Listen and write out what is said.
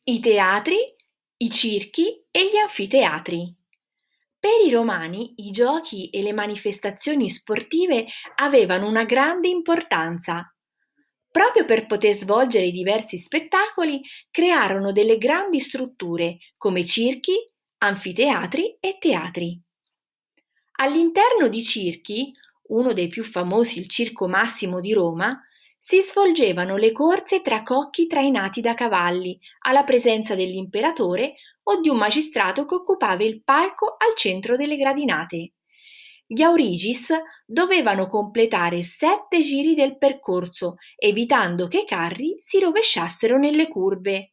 I teatri, i circhi e gli anfiteatri. Per i Romani i giochi e le manifestazioni sportive avevano una grande importanza. Proprio per poter svolgere i diversi spettacoli, crearono delle grandi strutture come circhi, anfiteatri e teatri. All'interno di circhi, uno dei più famosi, il Circo Massimo di Roma, si svolgevano le corse tra cocchi trainati da cavalli, alla presenza dell'imperatore o di un magistrato che occupava il palco al centro delle gradinate. Gli Aurigis dovevano completare 7 giri del percorso, evitando che i carri si rovesciassero nelle curve.